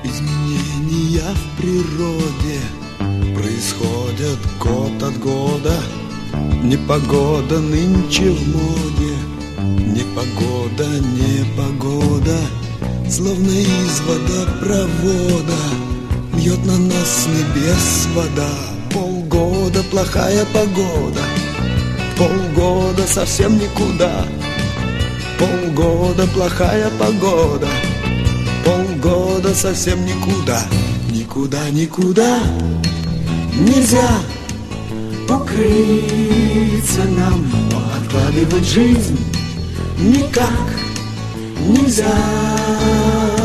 Изменения в природе происходят год от года. Непогода нынче в моде, непогода, непогода, словно из водопровода льет на нас с небес вода. Полгода плохая погода, полгода совсем никуда. Полгода плохая погода, полгода совсем никуда. Никуда, никуда нельзя укрыться нам, но откладывать жизнь никак нельзя.